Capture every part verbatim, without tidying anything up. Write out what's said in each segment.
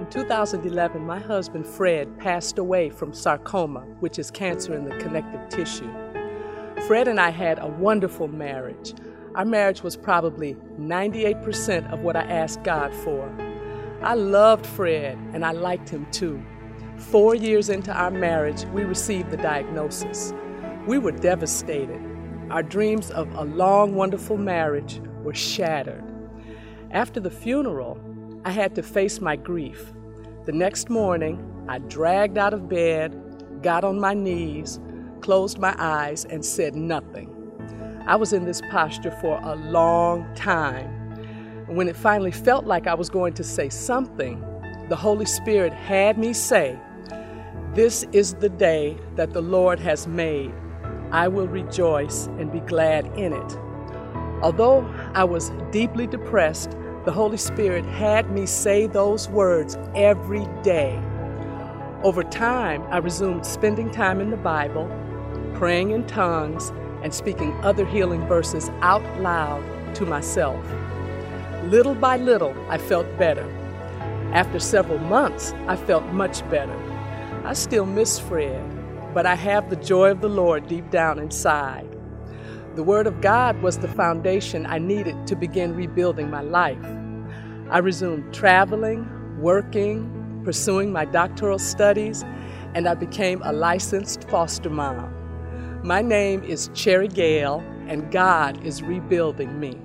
In two thousand eleven, my husband Fred passed away from sarcoma, which is cancer in the connective tissue. Fred and I had a wonderful marriage. Our marriage was probably ninety-eight percent of what I asked God for. I loved Fred, and I liked him too. Four years into our marriage, we received the diagnosis. We were devastated. Our dreams of a long, wonderful marriage were shattered. After the funeral, I had to face my grief. The next morning, I dragged out of bed, got on my knees, closed my eyes, and said nothing. I was in this posture for a long time. When it finally felt like I was going to say something, the Holy Spirit had me say, "This is the day that the Lord has made. I will rejoice and be glad in it." Although I was deeply depressed, the Holy Spirit had me say those words every day. Over time, I resumed spending time in the Bible, praying in tongues, and speaking other healing verses out loud to myself. Little by little, I felt better. After several months, I felt much better. I still miss Fred, but I have the joy of the Lord deep down inside. The Word of God was the foundation I needed to begin rebuilding my life. I resumed traveling, working, pursuing my doctoral studies, and I became a licensed foster mom. My name is Cherry Gale, and God is rebuilding me.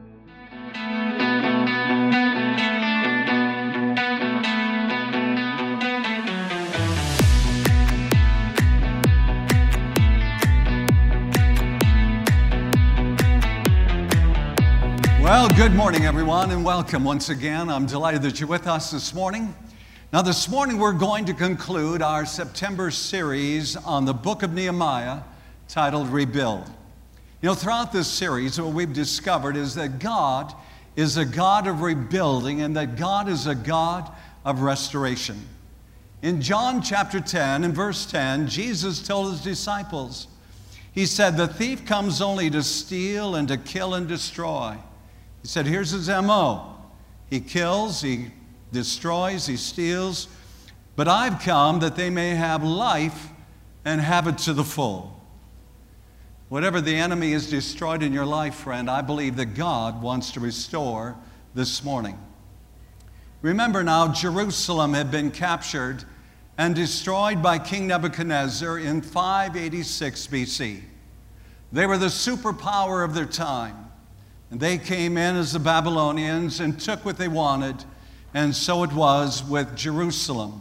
Well, good morning, everyone, and welcome once again. I'm delighted that you're with us this morning. Now, this morning we're going to conclude our September series on the book of Nehemiah titled Rebuild. You know, throughout this series, what we've discovered is that God is a God of rebuilding and that God is a God of restoration. In John chapter ten and verse ten, Jesus told his disciples, he said, "The thief comes only to steal and to kill and destroy." He said, here's his M O. He kills, he destroys, he steals, but I've come that they may have life and have it to the full. Whatever the enemy has destroyed in your life, friend, I believe that God wants to restore this morning. Remember now, Jerusalem had been captured and destroyed by King Nebuchadnezzar in five eighty-six B C. They were the superpower of their time. And they came in as the Babylonians and took what they wanted, and so it was with Jerusalem.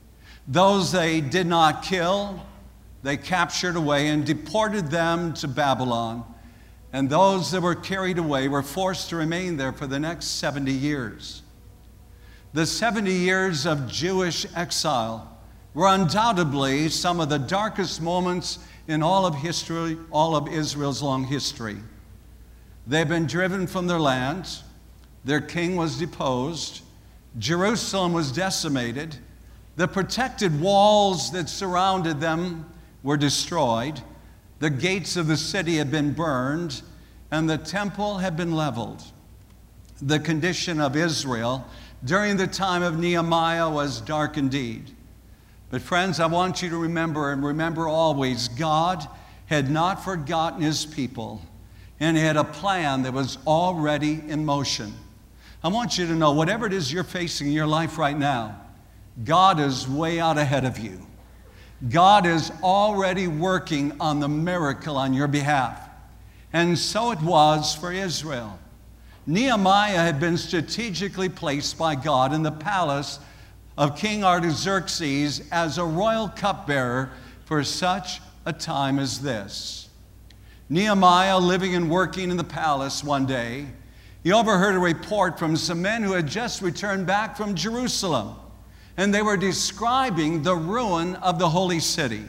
Those they did not kill, they captured away and deported them to Babylon. And those that were carried away were forced to remain there for the next seventy years. The seventy years of Jewish exile were undoubtedly some of the darkest moments in all of history, all of Israel's long history. They've been driven from their land. Their king was deposed. Jerusalem was decimated. The protected walls that surrounded them were destroyed. The gates of the city had been burned, and the temple had been leveled. The condition of Israel during the time of Nehemiah was dark indeed. But friends, I want you to remember, and remember always, God had not forgotten his people. And he had a plan that was already in motion. I want you to know, whatever it is you're facing in your life right now, God is way out ahead of you. God is already working on the miracle on your behalf. And so it was for Israel. Nehemiah had been strategically placed by God in the palace of King Artaxerxes as a royal cupbearer for such a time as this. Nehemiah, living and working in the palace one day, he overheard a report from some men who had just returned back from Jerusalem, and they were describing the ruin of the holy city.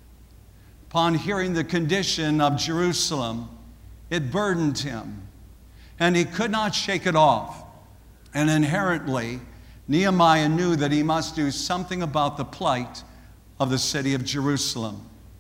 Upon hearing the condition of Jerusalem, it burdened him, and he could not shake it off. And inherently, Nehemiah knew that he must do something about the plight of the city of Jerusalem.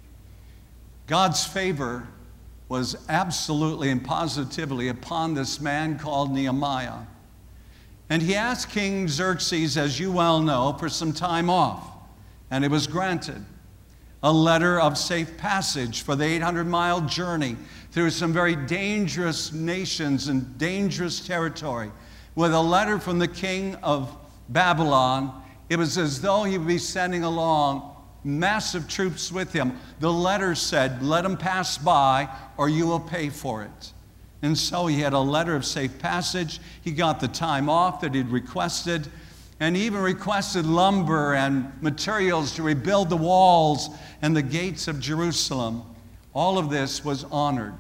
God's favor was absolutely and positively upon this man called Nehemiah. And he asked King Xerxes, as you well know, for some time off, and it was granted. A letter of safe passage for the eight hundred mile journey through some very dangerous nations and dangerous territory. With a letter from the king of Babylon, it was as though he would be sending along massive troops with him. The letter said, let him pass by or you will pay for it. And so he had a letter of safe passage. He got the time off that he'd requested. And he even requested lumber and materials to rebuild the walls and the gates of Jerusalem. All of this was honored.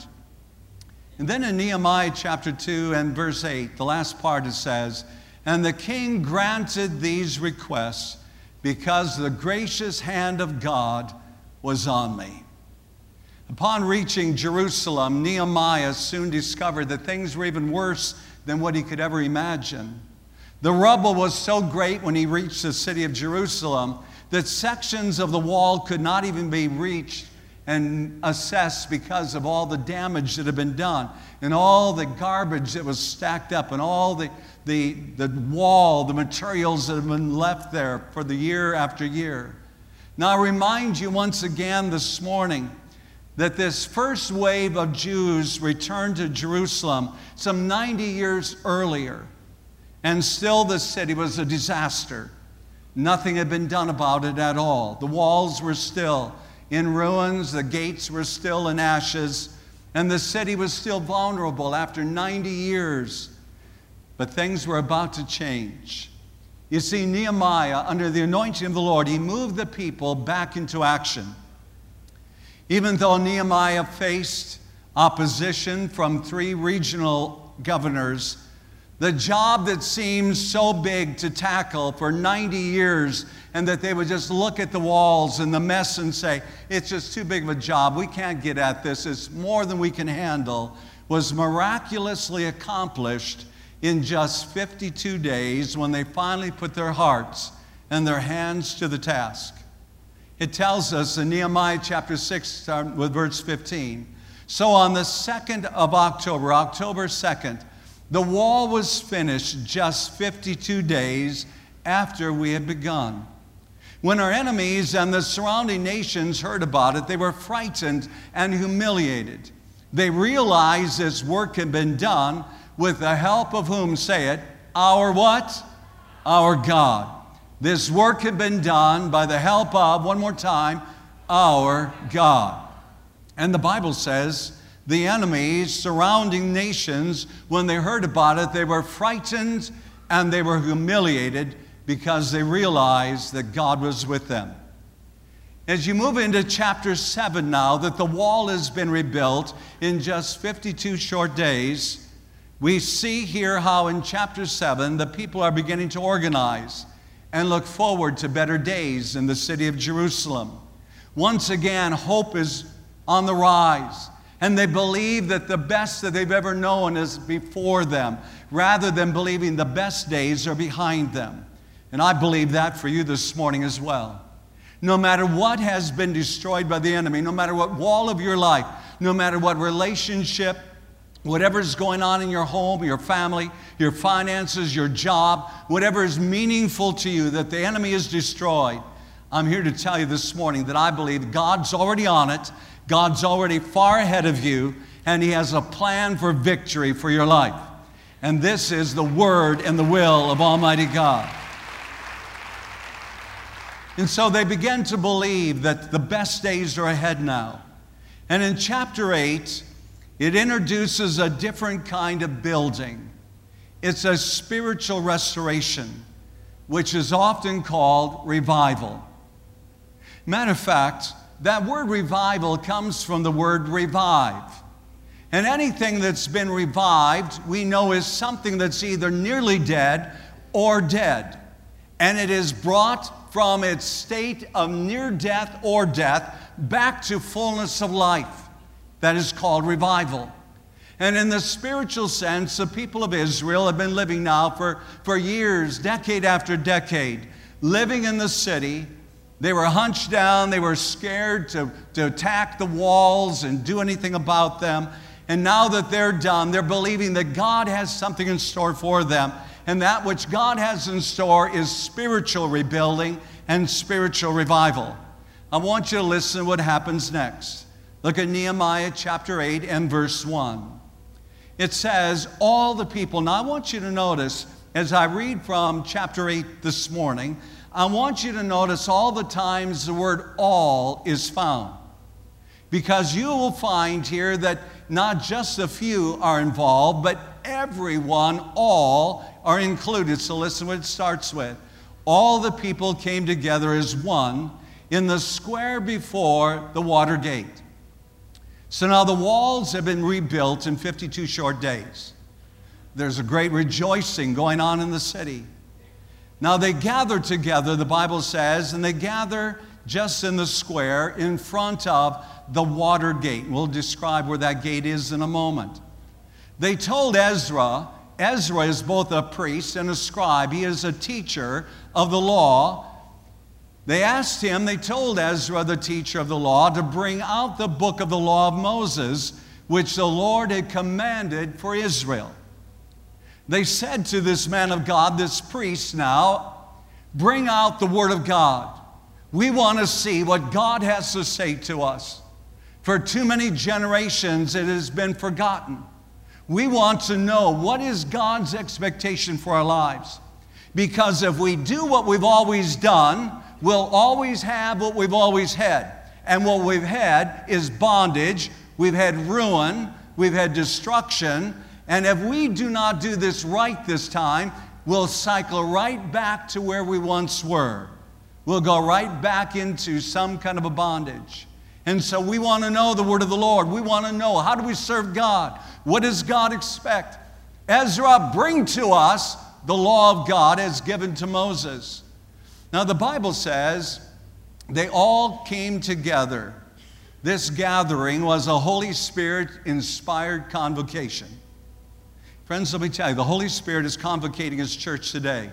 And then in Nehemiah chapter two and verse eight, the last part, it says, and the king granted these requests because the gracious hand of God was on me. Upon reaching Jerusalem, Nehemiah soon discovered that things were even worse than what he could ever imagine. The rubble was so great when he reached the city of Jerusalem that sections of the wall could not even be reached and assessed because of all the damage that had been done and all the garbage that was stacked up and all the, the, the wall, the materials that had been left there for the year after year. Now I remind you once again this morning that this first wave of Jews returned to Jerusalem some ninety years earlier. And still the city was a disaster. Nothing had been done about it at all. The walls were still in ruins, the gates were still in ashes, and the city was still vulnerable after ninety years. But things were about to change. You see, Nehemiah, under the anointing of the Lord, he moved the people back into action. Even though Nehemiah faced opposition from three regional governors, the job that seemed so big to tackle for ninety years, and that they would just look at the walls and the mess and say, it's just too big of a job, we can't get at this, it's more than we can handle, was miraculously accomplished in just fifty-two days when they finally put their hearts and their hands to the task. It tells us in Nehemiah chapter six with verse fifteen, so on the second of October, October second, the wall was finished just fifty-two days after we had begun. When our enemies and the surrounding nations heard about it, they were frightened and humiliated. They realized this work had been done with the help of whom, say it, our what? Our God. This work had been done by the help of, one more time, our God. And the Bible says, the enemies, surrounding nations, when they heard about it, they were frightened and they were humiliated because they realized that God was with them. As you move into chapter seven now, that the wall has been rebuilt in just fifty-two short days, we see here how in chapter seven the people are beginning to organize and look forward to better days in the city of Jerusalem. Once again, hope is on the rise. And they believe that the best that they've ever known is before them, rather than believing the best days are behind them. And I believe that for you this morning as well. No matter what has been destroyed by the enemy, no matter what wall of your life, no matter what relationship, whatever's going on in your home, your family, your finances, your job, whatever is meaningful to you that the enemy has destroyed, I'm here to tell you this morning that I believe God's already on it. God's already far ahead of you, and He has a plan for victory for your life. And this is the word and the will of Almighty God. And so they began to believe that the best days are ahead now. And in chapter eight, it introduces a different kind of building. It's a spiritual restoration, which is often called revival. Matter of fact, that word revival comes from the word revive. And anything that's been revived, we know is something that's either nearly dead or dead. And it is brought from its state of near death or death back to fullness of life. That is called revival. And in the spiritual sense, the people of Israel have been living now for, for years, decade after decade, living in the city. They were hunched down. They were scared to, to attack the walls and do anything about them. And now that they're done, they're believing that God has something in store for them. And that which God has in store is spiritual rebuilding and spiritual revival. I want you to listen to what happens next. Look at Nehemiah chapter eight and verse one. It says, all the people. Now I want you to notice, as I read from chapter eight this morning, I want you to notice all the times the word all is found. Because you will find here that not just a few are involved, but everyone, all are included. So listen what it starts with. All the people came together as one in the square before the water gate. So now the walls have been rebuilt in fifty-two short days. There's a great rejoicing going on in the city. Now they gather together, the Bible says, and they gather just in the square in front of the water gate. We'll describe where that gate is in a moment. They told Ezra, Ezra is both a priest and a scribe. He is a teacher of the law. They asked him, they told Ezra, the teacher of the law, to bring out the book of the law of Moses, which the Lord had commanded for Israel. They said to this man of God, this priest now, bring out the word of God. We want to see what God has to say to us. For too many generations, it has been forgotten. We want to know what is God's expectation for our lives. Because if we do what we've always done, we'll always have what we've always had. And what we've had is bondage, we've had ruin, we've had destruction. And if we do not do this right this time, we'll cycle right back to where we once were. We'll go right back into some kind of a bondage. And so we want to know the word of the Lord. We want to know, how do we serve God? What does God expect? Ezra, bring to us the law of God as given to Moses. Now the Bible says they all came together. This gathering was a Holy Spirit inspired convocation. Friends, let me tell you, the Holy Spirit is convocating His church today.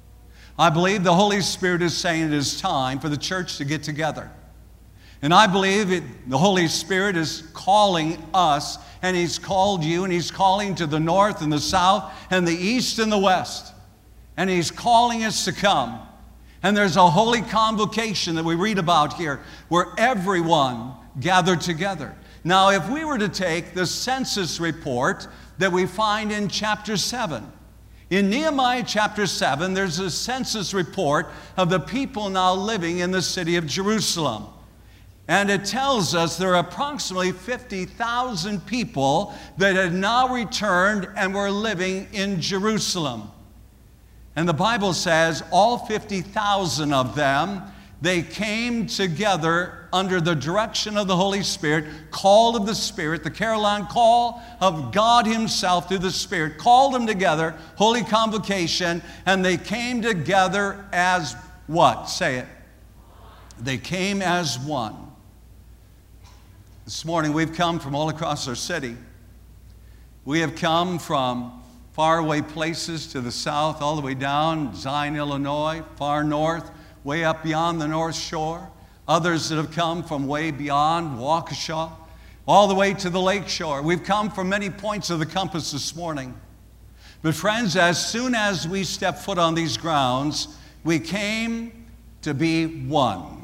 I believe the Holy Spirit is saying it is time for the church to get together. And I believe it, the Holy Spirit is calling us, and He's called you, and He's calling to the north and the south and the east and the west. And He's calling us to come. And there's a holy convocation that we read about here where everyone gathered together. Now, if we were to take the census report that we find in chapter seven, in Nehemiah chapter seven, there's a census report of the people now living in the city of Jerusalem. And it tells us there are approximately fifty thousand people that had now returned and were living in Jerusalem. And the Bible says all fifty thousand of them, they came together under the direction of the Holy Spirit, call of the Spirit, the Caroline call of God Himself through the Spirit, called them together, holy convocation, and they came together as what? Say it. They came as one. This morning we've come from all across our city. We have come from faraway places to the south, all the way down, Zion, Illinois, far north, way up beyond the North Shore. Others that have come from way beyond Waukesha, all the way to the lake shore. We've come from many points of the compass this morning. But friends, as soon as we step foot on these grounds, we came to be one.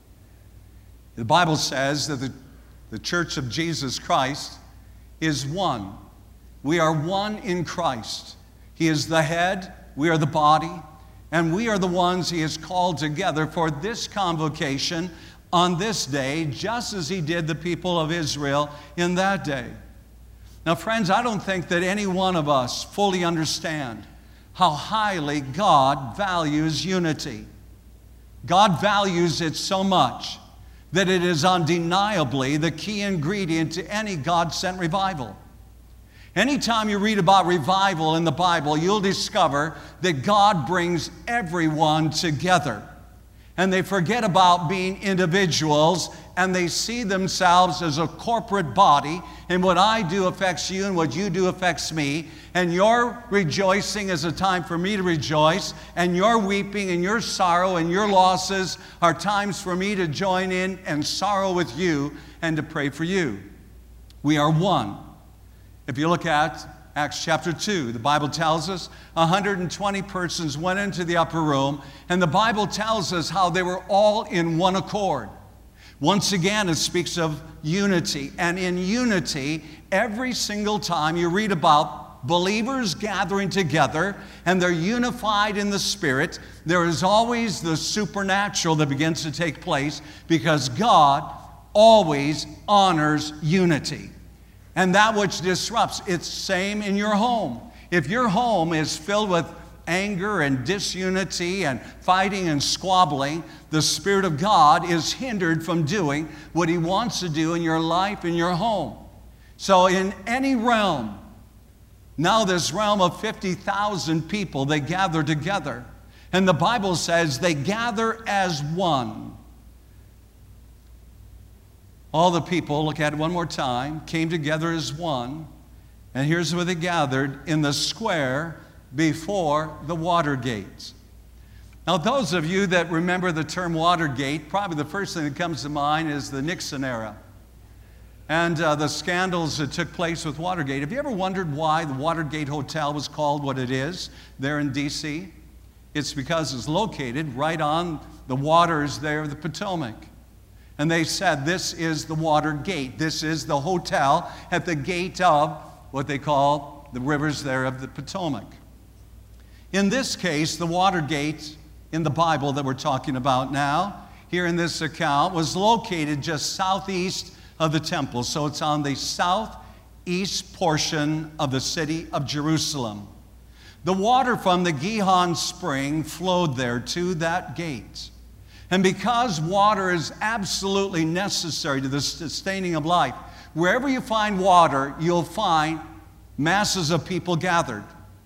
The Bible says that the The Church of Jesus Christ is one. We are one in Christ. He is the head, we are the body, and we are the ones He has called together for this convocation on this day, just as He did the people of Israel in that day. Now, friends, I don't think that any one of us fully understand how highly God values unity. God values it so much that it is undeniably the key ingredient to any God-sent revival. Anytime you read about revival in the Bible, you'll discover that God brings everyone together. And they forget about being individuals, and they see themselves as a corporate body, and what I do affects you, and what you do affects me, and your rejoicing is a time for me to rejoice, and your weeping and your sorrow and your losses are times for me to join in and sorrow with you and to pray for you. We are one. If you look at Acts chapter two. The Bible tells us one hundred twenty persons went into the upper room, and the Bible tells us how they were all in one accord. Once again, it speaks of unity. And in unity, every single time you read about believers gathering together and they're unified in the Spirit, there is always the supernatural that begins to take place, because God always honors unity. And that which disrupts, it's same in your home. If your home is filled with anger and disunity and fighting and squabbling, the Spirit of God is hindered from doing what He wants to do in your life, in your home. So in any realm, now this realm of fifty thousand people, they gather together. And the Bible says they gather as one. All the people, look at it one more time, came together as one. And here's where they gathered, in the square before the Watergate. Now, those of you that remember the term Watergate, probably the first thing that comes to mind is the Nixon era and uh, the scandals that took place with Watergate. Have you ever wondered why the Watergate Hotel was called what it is there in D C? It's because it's located right on the waters there of the Potomac. And they said, this is the Watergate. This is the hotel at the gate of what they call the rivers there of the Potomac. In this case, the Watergate in the Bible that we're talking about now, here in this account, was located just southeast of the temple. So it's on the southeast portion of the city of Jerusalem. The water from the Gihon spring flowed there to that gate. And because water is absolutely necessary to the sustaining of life, wherever you find water, you'll find masses of people gathered.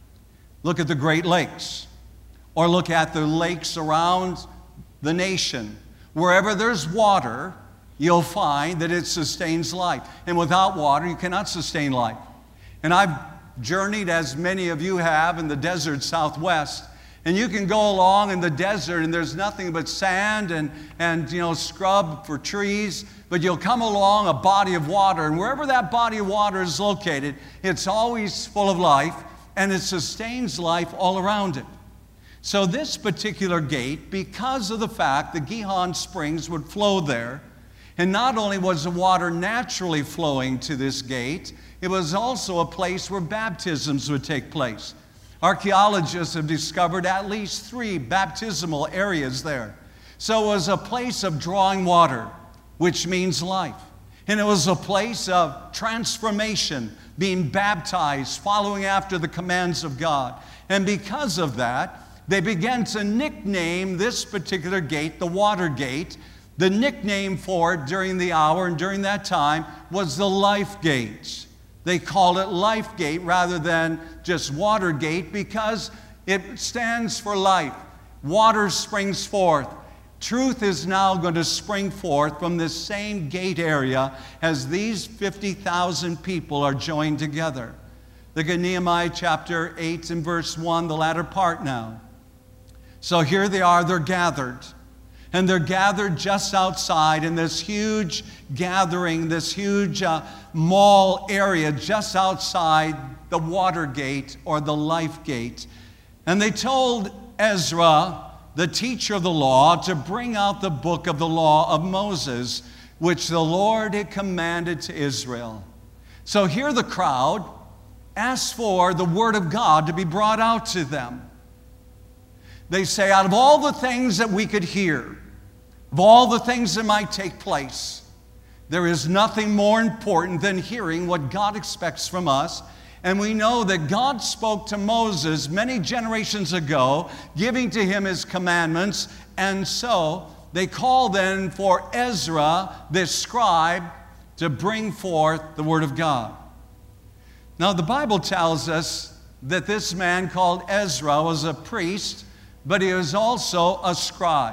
Look at the Great Lakes, or look at the lakes around the nation. Wherever there's water, you'll find that it sustains life. And without water, you cannot sustain life. And I've journeyed, as many of you have, in the desert Southwest. And you can go along in the desert and there's nothing but sand and, and you know, scrub for trees. But you'll come along a body of water, and wherever that body of water is located, it's always full of life, and it sustains life all around it. So this particular gate, because of the fact that Gihon Springs would flow there, and not only was the water naturally flowing to this gate, it was also a place where baptisms would take place. Archaeologists have discovered at least three baptismal areas there. So it was a place of drawing water, which means life. And it was a place of transformation, being baptized, following after the commands of God. And because of that, they began to nickname this particular gate the Water Gate. The nickname for it during the hour and during that time was the Life Gate. They called it Life Gate rather than just Water Gate, because it stands for life. Water springs forth. Truth is now going to spring forth from this same gate area as these fifty thousand people are joined together. Look at Nehemiah chapter eight and verse one, the latter part now. So here they are, they're gathered. And they're gathered just outside in this huge gathering, this huge uh, mall area just outside the Water Gate or the Life Gate. And they told Ezra, the teacher of the law, to bring out the book of the law of Moses, which the Lord had commanded to Israel. So here the crowd asked for the word of God to be brought out to them. They say, out of all the things that we could hear, of all the things that might take place, there is nothing more important than hearing what God expects from us. And we know that God spoke to Moses many generations ago, giving to him his commandments. And so they call then for Ezra, this scribe, to bring forth the word of God. Now the Bible tells us that this man called Ezra was a priest, but he was also a scribe.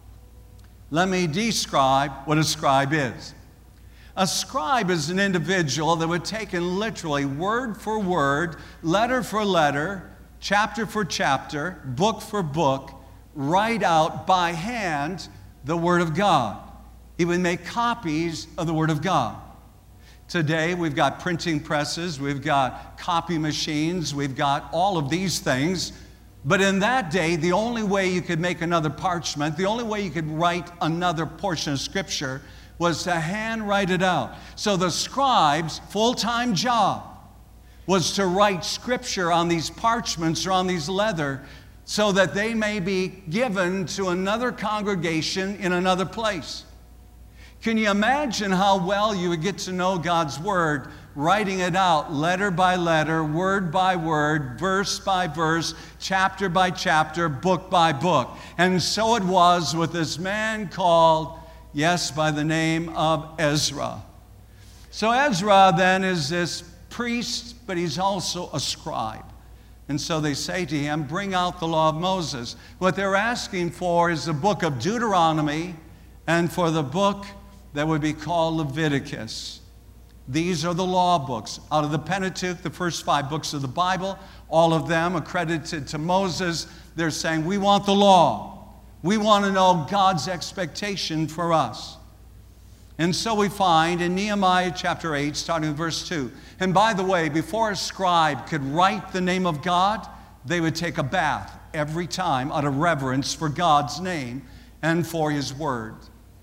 Let me describe what a scribe is. A scribe is an individual that would take and literally, word for word, letter for letter, chapter for chapter, book for book, write out by hand the Word of God. He would make copies of the Word of God. Today, we've got printing presses, we've got copy machines, we've got all of these things. But in that day, the only way you could make another parchment, the only way you could write another portion of Scripture was to handwrite it out. So the scribe's full-time job was to write Scripture on these parchments or on these leather so that they may be given to another congregation in another place. Can you imagine how well you would get to know God's Word, writing it out letter by letter, word by word, verse by verse, chapter by chapter, book by book? And so it was with this man called, yes, by the name of Ezra. So Ezra then is this priest, but he's also a scribe. And so they say to him, bring out the law of Moses. What they're asking for is the book of Deuteronomy and for the book that would be called Leviticus. These are the law books. Out of the Pentateuch, the first five books of the Bible, all of them accredited to Moses. They're saying, we want the law. We want to know God's expectation for us. And so we find in Nehemiah chapter eight, starting in verse two. And by the way, before a scribe could write the name of God, they would take a bath every time out of reverence for God's name and for His Word.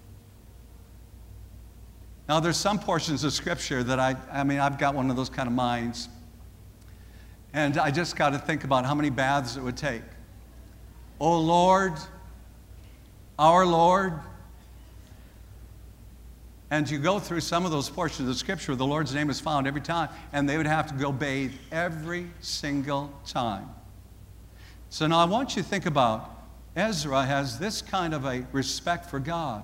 Now, there's some portions of Scripture that I, I mean, I've got one of those kind of minds. And I just got to think about how many baths it would take. Oh, Lord, our Lord. And you go through some of those portions of Scripture, the Lord's name is found every time, and they would have to go bathe every single time. So now I want you to think about, Ezra has this kind of a respect for God.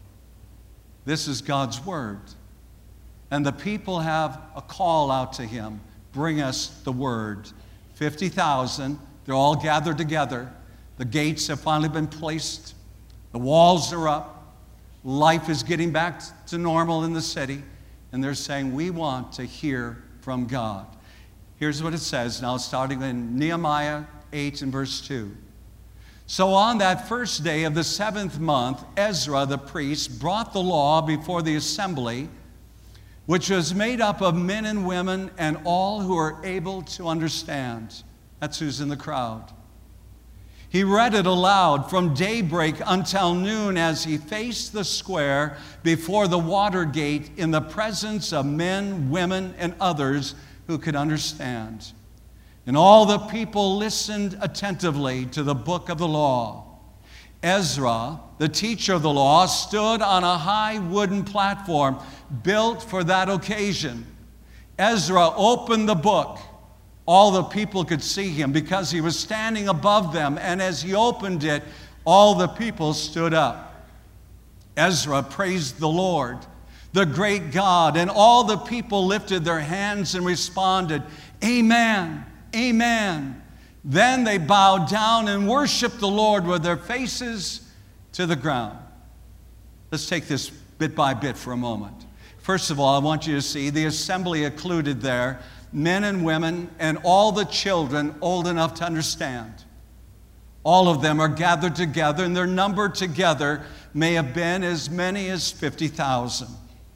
This is God's Word. And the people have a call out to him, bring us the Word. fifty thousand, they're all gathered together. The gates have finally been placed. The walls are up. Life is getting back to normal in the city. And they're saying, we want to hear from God. Here's what it says now, starting in Nehemiah eight and verse two. So on that first day of the seventh month, Ezra the priest brought the law before the assembly, which was made up of men and women and all who are able to understand. That's who's in the crowd. He read it aloud from daybreak until noon as he faced the square before the water gate in the presence of men, women, and others who could understand. And all the people listened attentively to the book of the law. Ezra, the teacher of the law, stood on a high wooden platform built for that occasion. Ezra opened the book. All the people could see him because he was standing above them, and as he opened it, all the people stood up. Ezra praised the Lord, the great God, and all the people lifted their hands and responded, Amen. Amen. Then they bowed down and worshiped the Lord with their faces to the ground. Let's take this bit by bit for a moment. First of all, I want you to see the assembly included there, men and women and all the children old enough to understand. All of them are gathered together, and their number together may have been as many as fifty thousand.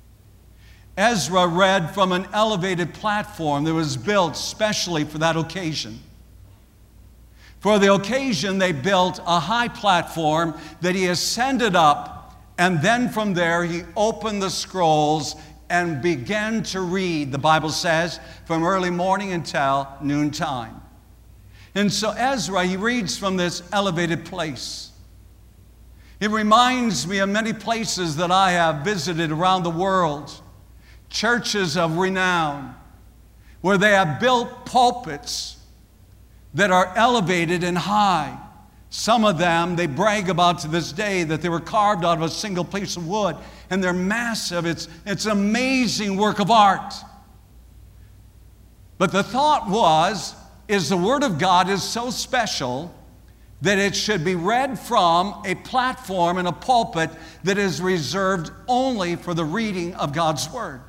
Ezra read from an elevated platform that was built specially for that occasion. For the occasion, they built a high platform that he ascended up, and then from there he opened the scrolls and began to read, the Bible says, from early morning until noontime. And so Ezra, he reads from this elevated place. It reminds me of many places that I have visited around the world. Churches of renown, where they have built pulpits that are elevated and high. Some of them, they brag about to this day that they were carved out of a single piece of wood, and they're massive. It's, it's an amazing work of art. But the thought was, is the Word of God is so special that it should be read from a platform in a pulpit that is reserved only for the reading of God's Word.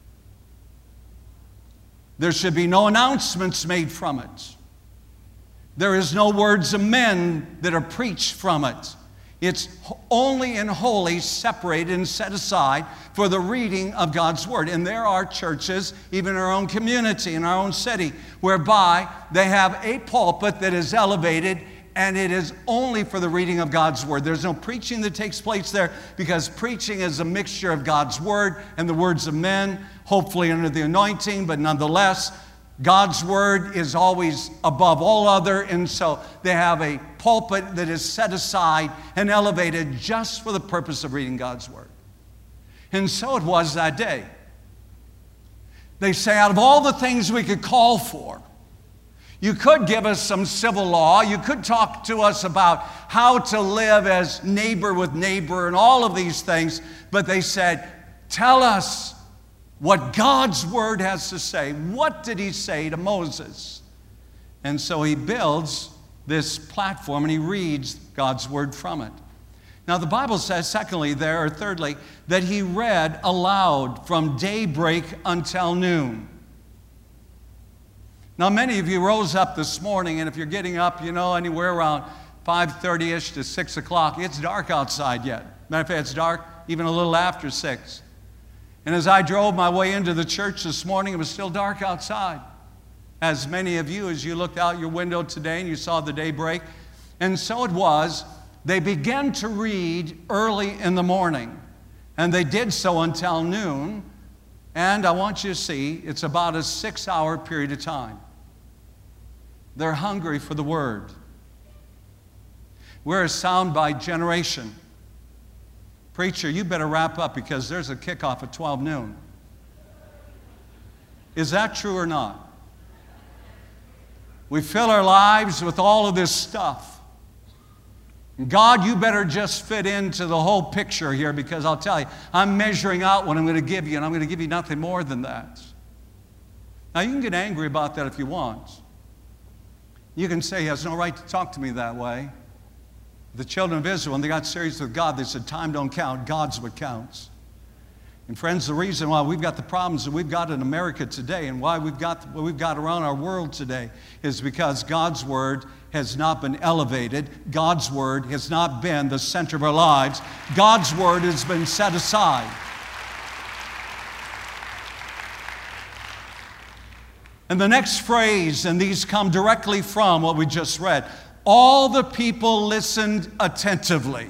There should be no announcements made from it. There is no words of men that are preached from it. It's only and wholly separated and set aside for the reading of God's Word. And there are churches, even in our own community, in our own city, whereby they have a pulpit that is elevated, and it is only for the reading of God's Word. There's no preaching that takes place there, because preaching is a mixture of God's Word and the words of men, hopefully under the anointing, but nonetheless, God's Word is always above all other, and so they have a pulpit that is set aside and elevated just for the purpose of reading God's Word. And so it was that day. They say, out of all the things we could call for, you could give us some civil law. You could talk to us about how to live as neighbor with neighbor and all of these things. But they said, tell us what God's Word has to say. What did He say to Moses? And so he builds this platform and he reads God's Word from it. Now the Bible says, secondly there, or thirdly, that he read aloud from daybreak until noon. Now, many of you rose up this morning, and if you're getting up, you know, anywhere around five thirty-ish to six o'clock, it's dark outside yet. Matter of fact, it's dark even a little after six. And as I drove my way into the church this morning, it was still dark outside. As many of you, as you looked out your window today and you saw the daybreak. And so it was, they began to read early in the morning, and they did so until noon. And I want you to see, it's about a six-hour period of time. They're hungry for the Word. We're a soundbite generation. Preacher, you better wrap up because there's a kickoff at twelve noon. Is that true or not? We fill our lives with all of this stuff. God, you better just fit into the whole picture here, because I'll tell you, I'm measuring out what I'm going to give you, and I'm going to give you nothing more than that. Now, you can get angry about that if you want. You can say he has no right to talk to me that way. The children of Israel, when they got serious with God, they said, time don't count, God's what counts. And friends, the reason why we've got the problems that we've got in America today and why we've got what we've got around our world today is because God's Word has not been elevated. God's Word has not been the center of our lives. God's Word has been set aside. And the next phrase, and these come directly from what we just read, all the people listened attentively.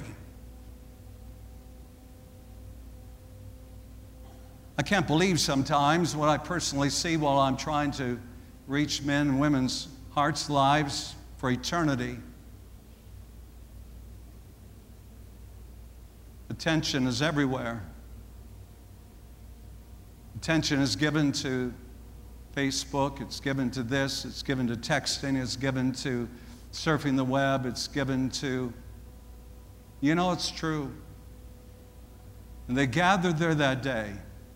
I can't believe sometimes what I personally see while I'm trying to reach men and women's hearts, lives for eternity. Attention is everywhere. Attention is given to Facebook, it's given to this, it's given to texting, it's given to surfing the web, it's given to, you know, it's true. And they gathered there that day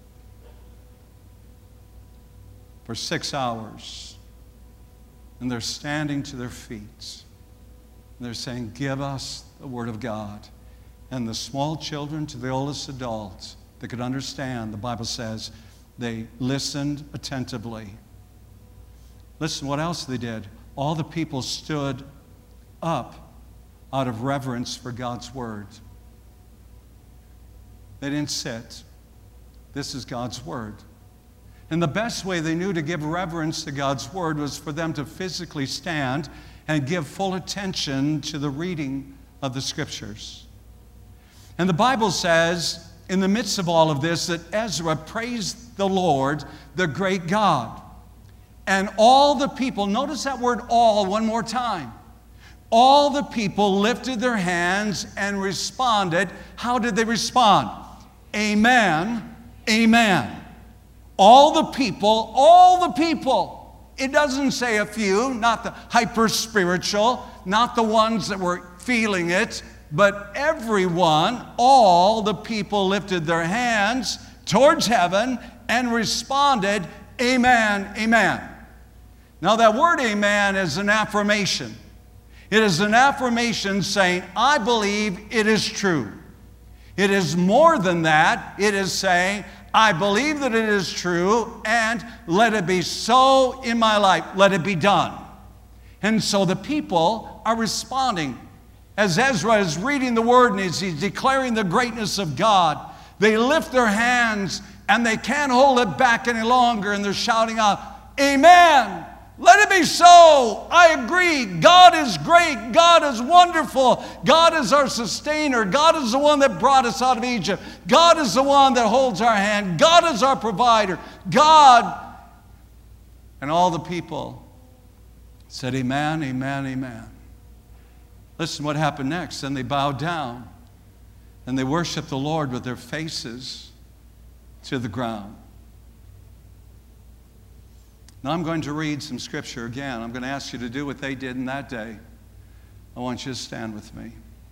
for six hours. And they're standing to their feet. And they're saying, give us the Word of God. And the small children to the oldest adults that could understand, the Bible says, they listened attentively. Listen, what else they did? All the people stood up out of reverence for God's Word. They didn't sit. This is God's Word. And the best way they knew to give reverence to God's Word was for them to physically stand and give full attention to the reading of the Scriptures. And the Bible says, in the midst of all of this, that Ezra praised the Lord, the great God. And all the people, notice that word all one more time. All the people lifted their hands and responded. How did they respond? Amen, amen. All the people, all the people. It doesn't say a few, not the hyper-spiritual, not the ones that were feeling it, but everyone, all the people lifted their hands towards heaven and responded, amen, amen. Now that word amen is an affirmation. It is an affirmation saying, I believe it is true. It is more than that. It is saying, I believe that it is true, and let it be so in my life. Let it be done. And so the people are responding. as Ezra is reading the word and as he's declaring the greatness of God, they lift their hands and they can't hold it back any longer, and they're shouting out, "Amen! Let it be so! I agree! God is great! God is wonderful! God is our sustainer! God is the one that brought us out of Egypt! God is the one that holds our hand! God is our provider! God!" And all the people said, "Amen, amen, amen." Listen what happened next. Then they bowed down and they worshiped the Lord with their faces to the ground. Now I'm going to read some scripture again. I'm going to ask you to do what they did in that day. I want you to stand with me.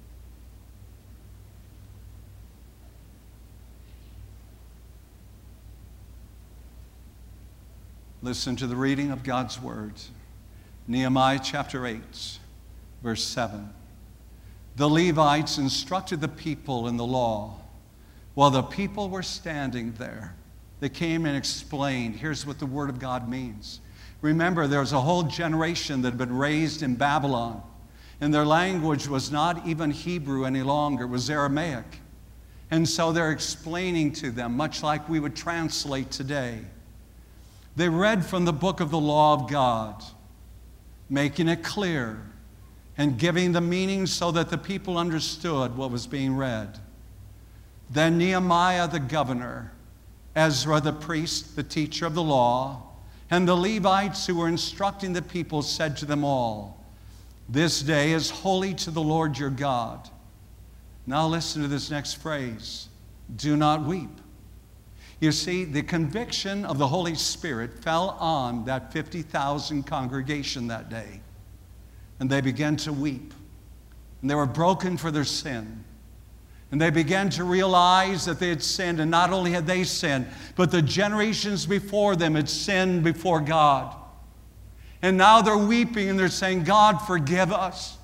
Listen to the reading of God's words. Nehemiah chapter eight, verse seven. The Levites instructed the people in the law. While the people were standing there, they came and explained, here's what the Word of God means. Remember, there was a whole generation that had been raised in Babylon, and their language was not even Hebrew any longer, it was Aramaic. And so they're explaining to them, much like we would translate today. They read from the book of the law of God, making it clear and giving the meaning so that the people understood what was being read. Then Nehemiah the governor, Ezra the priest, the teacher of the law, and the Levites who were instructing the people said to them all, "This day is holy to the Lord your God." Now listen to this next phrase. Do not weep. You see, the conviction of the Holy Spirit fell on that fifty thousand congregation that day. And they began to weep. And they were broken for their sin. And they began to realize that they had sinned, and not only had they sinned, but the generations before them had sinned before God. And now they're weeping and they're saying, "God, forgive us.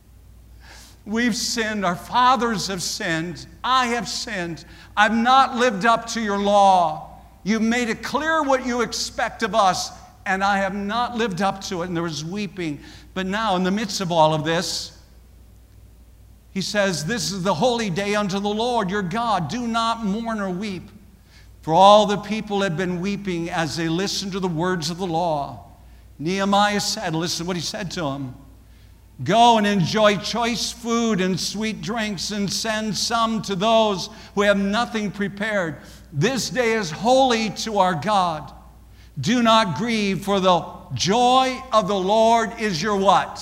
We've sinned. Our fathers have sinned. I have sinned. I've not lived up to your law. You've made it clear what you expect of us, and I have not lived up to it." And there was weeping. But now, in the midst of all of this, he says, "This is the holy day unto the Lord your God. Do not mourn or weep." For all the people had been weeping as they listened to the words of the law. Nehemiah said, listen to what he said to them. "Go and enjoy choice food and sweet drinks, and send some to those who have nothing prepared. This day is holy to our God. Do not grieve, for the joy of the Lord is your" what?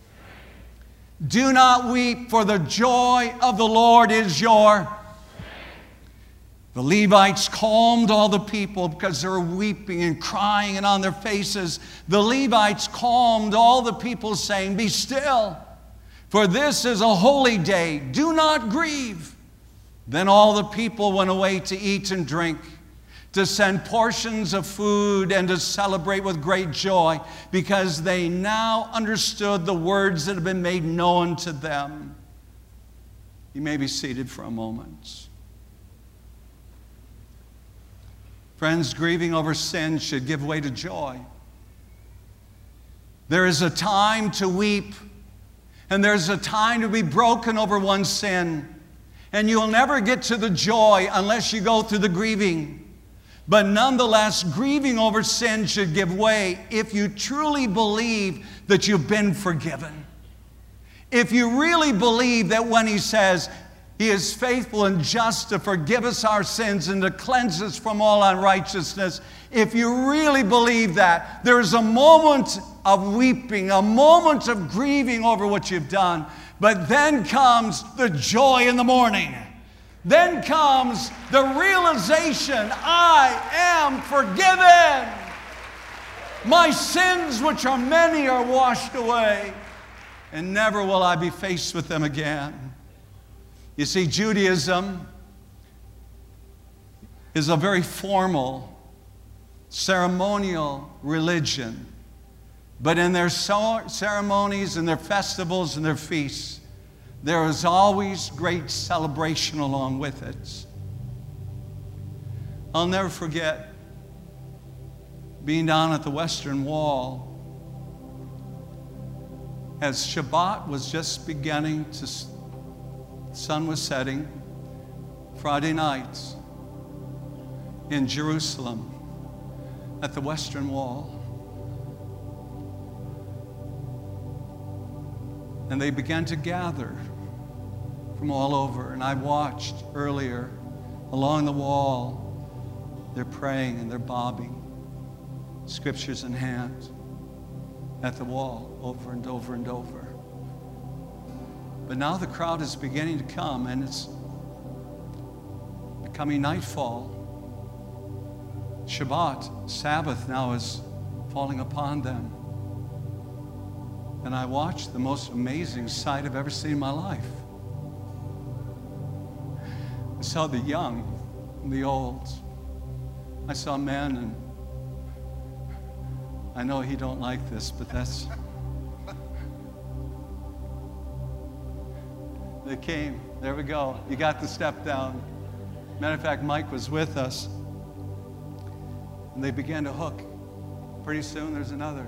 Do not weep, for the joy of the Lord is your. The Levites calmed all the people because they were weeping and crying and on their faces. The Levites calmed all the people, saying, "Be still, for this is a holy day. Do not grieve." Then all the people went away to eat and drink, to send portions of food, and to celebrate with great joy, because they now understood the words that had been made known to them. You may be seated for a moment. Friends, grieving over sin should give way to joy. There is a time to weep, and there's a time to be broken over one's sin. And you'll never get to the joy unless you go through the grieving. But nonetheless, grieving over sin should give way if you truly believe that you've been forgiven. If you really believe that when He says He is faithful and just to forgive us our sins and to cleanse us from all unrighteousness, if you really believe that, there is a moment of weeping, a moment of grieving over what you've done. But then comes the joy in the morning. Then comes the realization, I am forgiven. My sins, which are many, are washed away, and never will I be faced with them again. You see, Judaism is a very formal, ceremonial religion. But in their ceremonies and their festivals and their feasts, there is always great celebration along with it. I'll never forget being down at the Western Wall as Shabbat was just beginning to, the sun was setting, Friday nights in Jerusalem at the Western Wall. And they began to gather from all over. And I watched earlier along the wall, they're praying and they're bobbing, scriptures in hand, at the wall over and over and over. But now the crowd is beginning to come, and it's becoming nightfall. Shabbat, Sabbath, now is falling upon them. And I watched the most amazing sight I've ever seen in my life. I saw the young and the old. I saw men, and I know he don't like this, but that's... They came. There we go. You got the step down. Matter of fact, Mike was with us. And they began to hook. Pretty soon, there's another.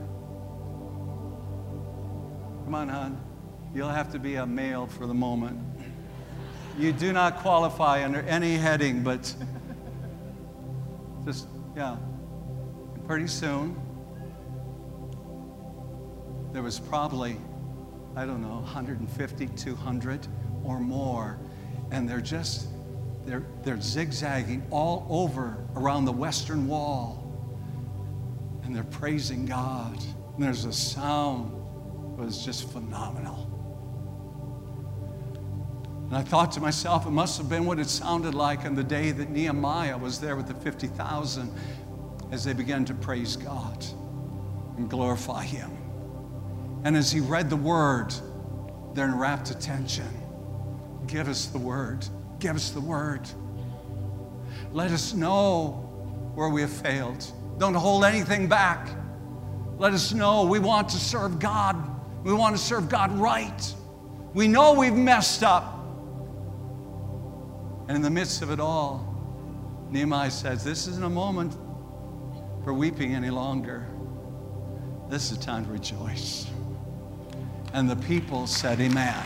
Come on, hon. You'll have to be a male for the moment. You do not qualify under any heading, but just, yeah. Pretty soon, there was probably, I don't know, one hundred fifty, two hundred or more. And they're just, they're, they're zigzagging all over around the Western Wall. And they're praising God. And there's a sound that was just phenomenal. And I thought to myself, it must have been what it sounded like on the day that Nehemiah was there with the fifty thousand as they began to praise God and glorify Him. And as he read the word, they're in rapt attention. Give us the word. Give us the word. Let us know where we have failed. Don't hold anything back. Let us know we want to serve God. We want to serve God right. We know we've messed up. And in the midst of it all, Nehemiah says, this isn't a moment for weeping any longer. This is a time to rejoice. And the people said, amen.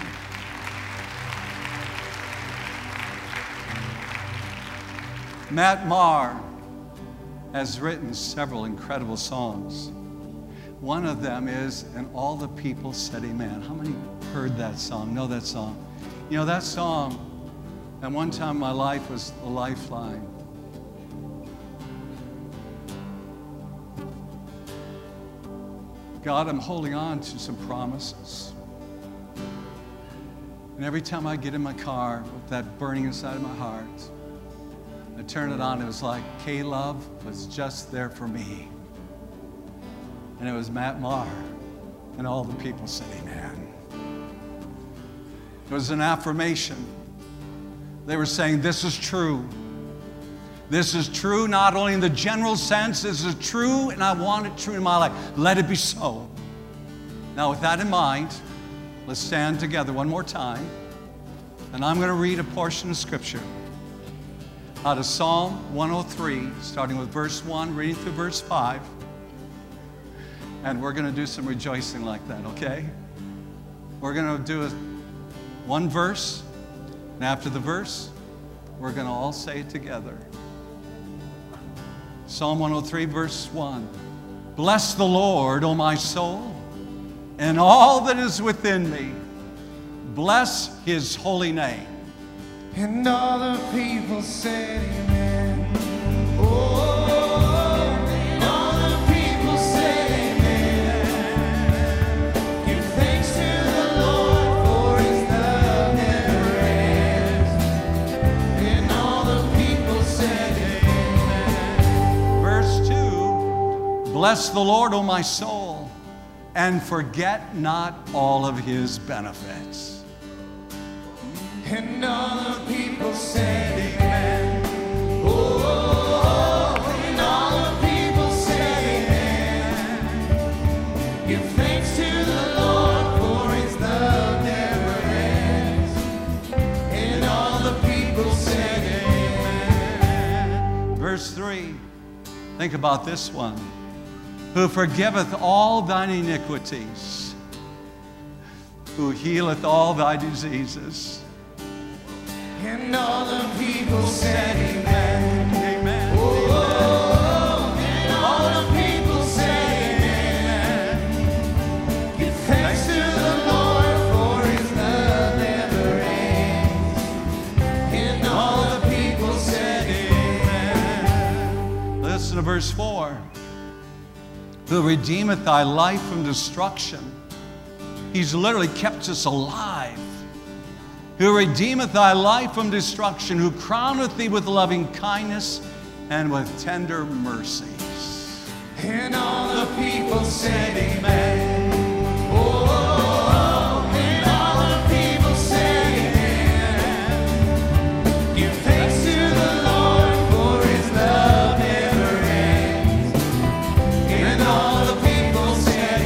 Matt Maher has written several incredible songs. One of them is, and all the people said amen. How many heard that song, know that song? You know, that song, at one time in my life, was a lifeline. God, I'm holding on to some promises. And every time I get in my car with that burning inside of my heart, I turn it on, it was like K-Love was just there for me. And it was Matt Maher, and all the people said amen. It was an affirmation. They were saying, this is true. This is true not only in the general sense, this is true, and I want it true in my life. Let it be so. Now, with that in mind, let's stand together one more time, and I'm going to read a portion of Scripture out of Psalm one oh three, starting with verse one, reading through verse five. And we're going to do some rejoicing like that, okay? We're going to do a, one verse, and after the verse, we're going to all say it together. Psalm one oh three, verse one. Bless the Lord, O my soul, and all that is within me. Bless His holy name. And all the people said amen. Oh, and all the people said amen. Give thanks to the Lord, for His love never ends. And all the people said amen. Verse two. Bless the Lord, O my soul, and forget not all of His benefits. And all the people said amen. Oh, and all the people said amen. Give thanks to the Lord, for His love never ends. And all the people said amen. Verse three. Think about this one. Who forgiveth all thine iniquities, who healeth all thy diseases. And all the people said amen. Amen. Oh, and all the people said amen. Give thanks to the Lord, for his love never ends. And all the people said amen. Listen to verse four. Who redeemeth thy life from destruction. He's literally kept us alive. Who redeemeth thy life from destruction, who crowneth thee with loving kindness and with tender mercies. And all the people said amen. Oh, and all the people said amen. Give thanks to the Lord, for his love never ends. And all the people said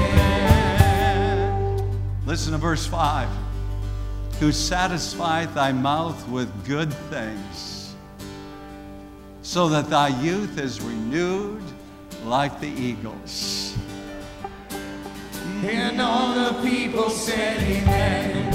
amen. Listen to verse five. Who satisfieth thy mouth with good things, so that thy youth is renewed like the eagles. And all the people said amen.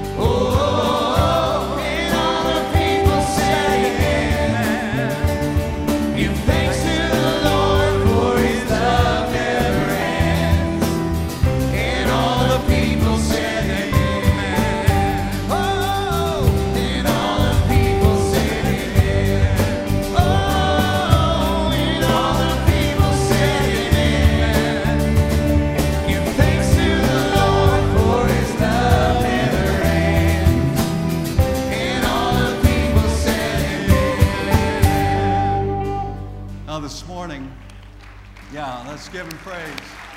Oh, and all the people said amen. Give thanks to the Lord, for his love never ends. And all the people said amen. Oh, and all the people said amen. Oh, and all the people said amen. Give thanks to the Lord, for his love never ends. And all the people said amen. Now this morning, yeah, let's give him praise.